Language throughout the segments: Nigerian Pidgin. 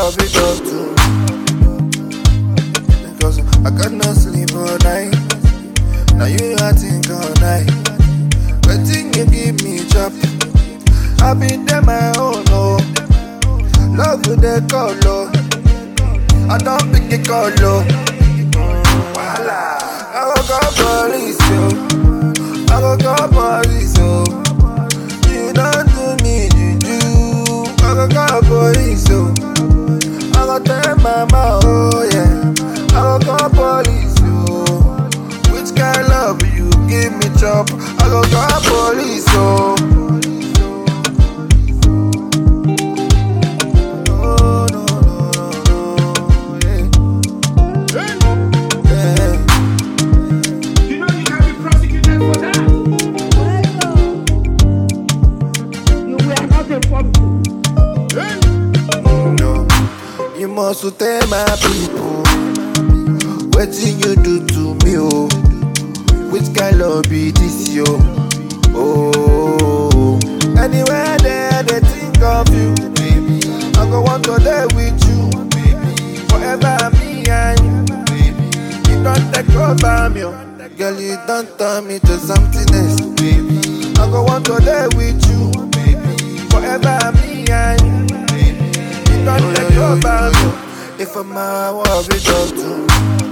what we go to. Because I cannot sleep all night. Now you I think all night. But think you give me chop. I been there my own, oh. Love with the color. I don't pick it color. Voila. I go call police, yo. I go call police, yo. You don't do me juju. I go call police, yo. I go tell mama, oh yeah. I go call police, yo. Which kind love you give me chop? I go call police, yo. You must tell my people wetin you do to me, oh. Which kind love be this, yo? Oh, anywhere there they think of you, baby. I go want to live with you, baby. Forever me and you, baby. You don't take over me, oh. Girl, you don't turn me to something else, baby. I go want to live with you, baby. Forever me and you, baby. You don't take over me. If I'm out, what we go to?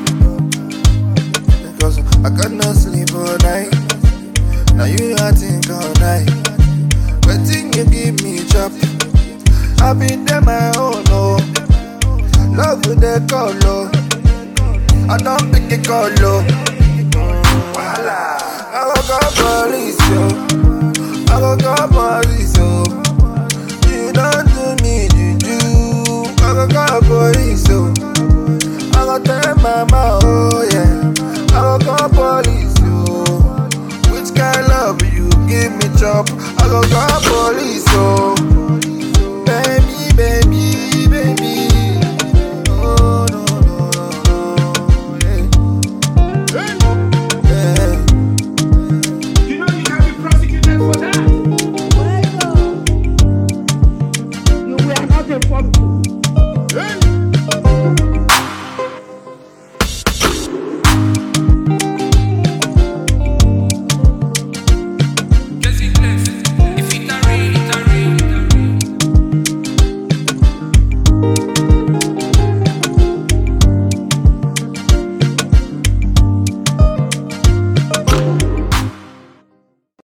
Because I cannot sleep all night. Now you I think all night. But think you give me chop. I been there my own, oh. Love with the color. I don't pick it color. Voila. I go call police, yo. I go call police, yo. You don't do me juju. I go call police, yo. I go tell mama, oh yeah. I go call police, yo. Which kind love you give me chop? I go call police, yo.